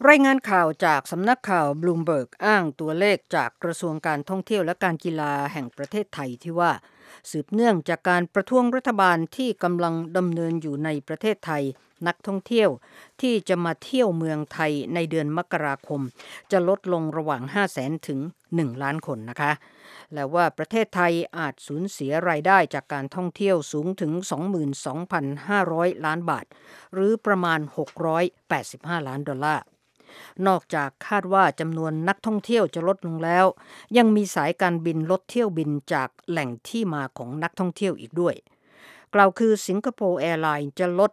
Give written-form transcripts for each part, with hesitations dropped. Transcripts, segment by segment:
รายงานข่าวจากสำนักข่าวบลูมเบิร์กอ้างตัวเลขจากกระทรวงการท่องเที่ยวและการกีฬาแห่งประเทศไทยที่ว่าสืบเนื่องจากการประท้วงรัฐบาลที่กำลังดำเนินอยู่ในประเทศไทยนักท่องเที่ยวที่จะมาเที่ยวเมืองไทยในเดือนมกราคมจะลดลงระหว่าง 500,000 ถึง 1 ล้านคนนะคะและว่าประเทศไทยอาจสูญเสียรายได้จากการท่องเที่ยวสูงถึง 22,500 ล้านบาทหรือประมาณ$685 ล้าน นอกจากคาดว่าจำนวนนักท่องเที่ยวจะลดลงแล้วยังมีสายการบินลดเที่ยวบินจากแหล่งที่มาของนักท่องเที่ยวอีกด้วยกล่าวคือสิงคโปร์แอร์ไลน์จะลด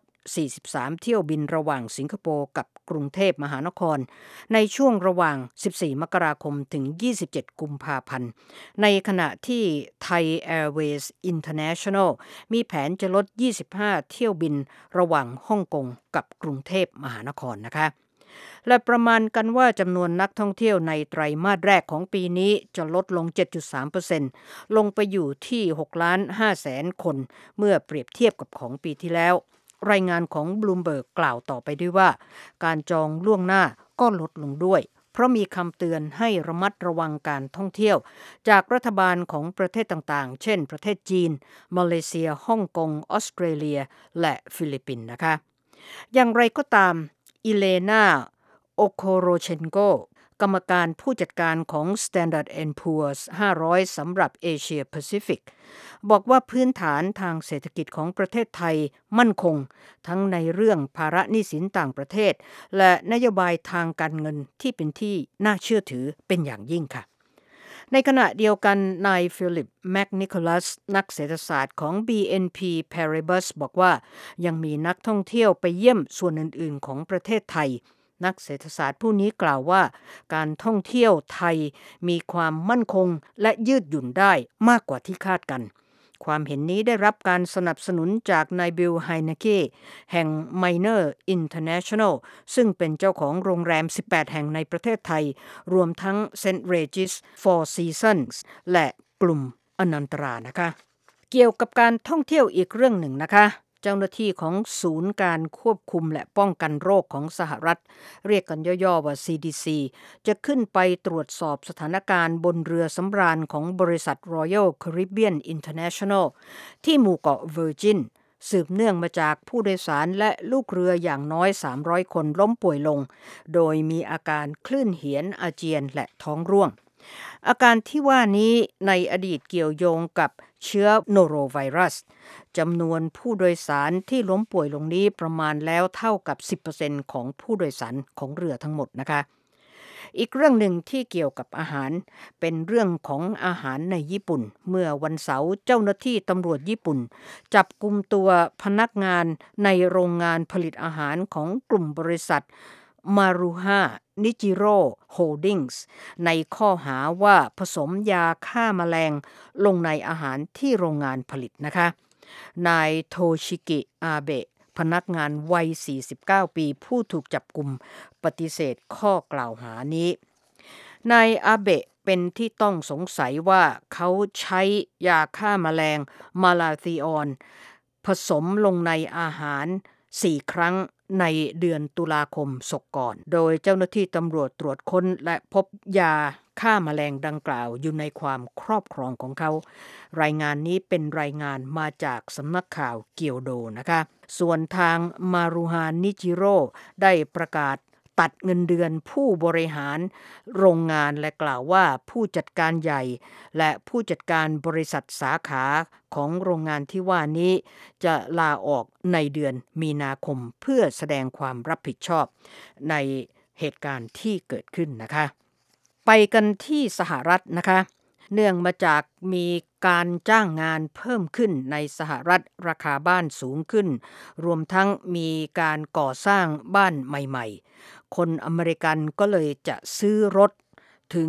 43เที่ยวบินระหว่างสิงคโปร์กับกรุงเทพมหานครในช่วงระหว่าง14มกราคมถึง27กุมภาพันธ์ในขณะที่ Thai Airways International มีแผนจะลด25เที่ยวบินระหว่างฮ่องกงกับกรุงเทพมหานครนะคะและประมาณกันว่าจำนวนนักท่องเที่ยวในไตรมาสแรกของปีนี้จะลดลง 7.3% ลงไปอยู่ที่ 6,500,000 คนเมื่อเปรียบเทียบกับของปีที่แล้วรายงานของบลูมเบิร์กกล่าวต่อไปด้วยว่าการจองล่วงหน้าก็ลดลงด้วยเพราะมีคำเตือนให้ระมัดระวังการท่องเที่ยวจากรัฐบาลของประเทศต่างๆเช่นประเทศจีนมาเลเซียฮ่องกงออสเตรเลียและฟิลิปปินส์นะคะอย่างไรก็ตามอิเลนาโอโคโรเชนโกกรรมการผู้จัดการของ Standard & Poor's 500 สำหรับเอเชียแปซิฟิกบอกว่าพื้นฐานทางเศรษฐกิจของประเทศไทยมั่นคงทั้งในเรื่องภาระหนี้สินต่างประเทศและนโยบายทางการเงินที่เป็นที่น่าเชื่อถือเป็นอย่างยิ่งค่ะในขณะเดียวกันนายฟิลิปแมคนิโคลัสนักเศรษฐศาสตร์ของ BNP Paribas บอกว่ายังมีนักท่องเที่ยวไปเยี่ยมส่วนอื่นๆของประเทศไทยนักเศรษฐศาสตร์ผู้นี้กล่าวว่าการท่องเที่ยวไทยมีความมั่นคงและยืดหยุ่นได้มากกว่าที่คาดกันความเห็นนี้ได้รับการสนับสนุนจากนายบิลไฮนาเก้แห่ง Minor International ซึ่งเป็นเจ้าของโรงแรม18แห่งในประเทศไทยรวมทั้ง St. Regis Four Seasons และกลุ่มอนันตรานะคะเกี่ยวกับการท่องเที่ยวอีกเรื่องหนึ่งนะคะเจ้าหน้าที่ของศูนย์การควบคุมและป้องกันโรคของสหรัฐเรียกกันย่อๆว่า CDC จะขึ้นไปตรวจสอบสถานการณ์บนเรือสำราญของบริษัท Royal Caribbean International ที่หมู่เกาะเวอร์จินสืบเนื่องมาจากผู้โดยสารและลูกเรืออย่างน้อย300คนล้มป่วยลงโดยมีอาการคลื่นเหียนอาเจียนและท้องร่วงอาการที่ว่านี้ในอดีตเกี่ยวโยงกับเชื้อโนโรไวรัสจำนวนผู้โดยสารที่ล้มป่วยลงนี้ประมาณแล้วเท่ากับ 10% ของผู้โดยสารของเรือทั้งหมดนะคะอีกเรื่องหนึ่งที่เกี่ยวกับอาหารเป็นเรื่องของอาหารในญี่ปุ่นเมื่อวันเสาร์เจ้าหน้าที่ตำรวจญี่ปุ่นจับกุมตัวพนักงานในโรงงานผลิตอาหารของกลุ่มบริษัทมารุฮานิจิโร่โฮลดิ้งส์ในข้อหาว่าผสมยาฆ่าแมลงลงในอาหารที่โรงงานผลิตนะคะนายโทชิกิอาเบะพนักงานวัย49ปีผู้ถูกจับกุมปฏิเสธข้อกล่าวหานี้นายอาเบะเป็นที่ต้องสงสัยว่าเขาใช้ยาฆ่าแมลงมาลาธีออนผสมลงในอาหาร4 ครั้งในเดือนตุลาคมศกก่อนโดยเจ้าหน้าที่ตำรวจตรวจค้นและพบยาฆ่าแมลงดังกล่าวอยู่ในความครอบครองของเขารายงานนี้เป็นรายงานมาจากสำนักข่าวเกียวโดนะคะส่วนทางมารุฮานิจิโร่ได้ประกาศตัดเงินเดือนผู้บริหารโรงงานและกล่าวว่าผู้จัดการใหญ่และผู้จัดการบริษัทสาขาของโรงงานที่ว่านี้จะลาออกในเดือนมีนาคมเพื่อแสดงความรับผิดชอบในเหตุการณ์ที่เกิดขึ้นนะคะไปกันที่สหรัฐนะคะเนื่องมาจากมีการจ้างงานเพิ่มขึ้นในสหรัฐราคาบ้านสูงขึ้นรวมทั้งมีการก่อสร้างบ้านใหม่ๆคนอเมริกันก็เลยจะซื้อรถถึง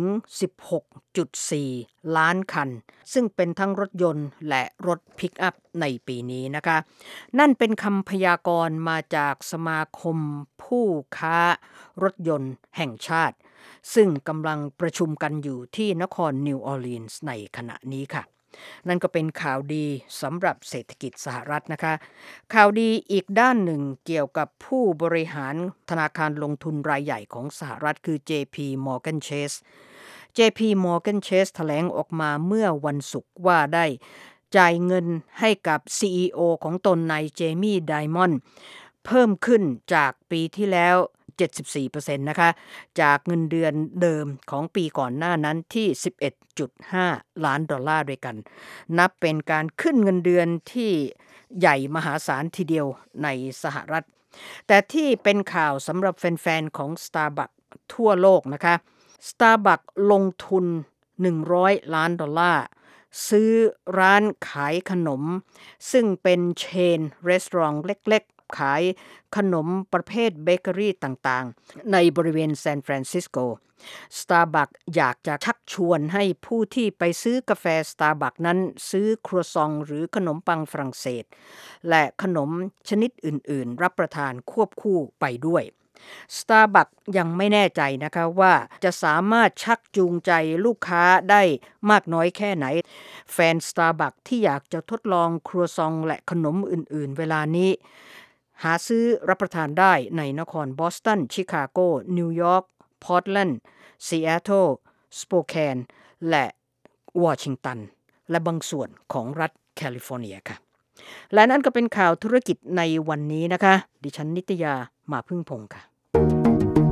16.4 ล้านคันซึ่งเป็นทั้งรถยนต์และรถพิกอัพในปีนี้นะคะนั่นเป็นคำพยากรณ์มาจากสมาคมผู้ค้ารถยนต์แห่งชาติซึ่งกำลังประชุมกันอยู่ที่นครนิวออร์ลีนส์ในขณะนี้ค่ะนั่นก็เป็นข่าวดีสำหรับเศรษฐกิจสหรัฐนะคะข่าวดีอีกด้านหนึ่งเกี่ยวกับผู้บริหารธนาคารลงทุนรายใหญ่ของสหรัฐคือ JP Morgan Chase JP Morgan Chase แถลงออกมาเมื่อวันศุกร์ว่าได้จ่ายเงินให้กับ CEO ของตนนายเจมี่ไดมอนด์เพิ่มขึ้นจากปีที่แล้ว 74% นะคะจากเงินเดือนเดิมของปีก่อนหน้านั้นที่ 11.5 ล้านดอลลาร์ด้วยกันนับเป็นการขึ้นเงินเดือนที่ใหญ่มหาศาลทีเดียวในสหรัฐแต่ที่เป็นข่าวสำหรับแฟนๆของ Starbucks ทั่วโลกนะคะ Starbucks ลงทุน100 ล้านดอลลาร์ซื้อร้านขายขนมซึ่งเป็นเชนรีสอร์ทเล็กๆขายขนมประเภทเบเกอรี่ต่างๆในบริเวณซานฟรานซิสโก Starbucks อยากจะชักชวนให้ผู้ที่ไปซื้อกาแฟ Starbucks นั้นซื้อครัวซองหรือขนมปังฝรั่งเศสและขนมชนิดอื่นๆรับประทานควบคู่ไปด้วยStarbucks ยังไม่แน่ใจนะคะว่าจะสามารถชักจูงใจลูกค้าได้มากน้อยแค่ไหนแฟน Starbucks ที่อยากจะทดลองครัวซองและขนมอื่นๆเวลานี้หาซื้อรับประทานได้ในนครบอสตันชิคาโกนิวยอร์กพอร์ตแลนด์ซีแอตเทิลสโปแคนและวอชิงตันและบางส่วนของรัฐแคลิฟอร์เนียค่ะและนั่นก็เป็นข่าวธุรกิจในวันนี้นะคะดิฉันนิตยามาพึ่งพงษ์ค่ะ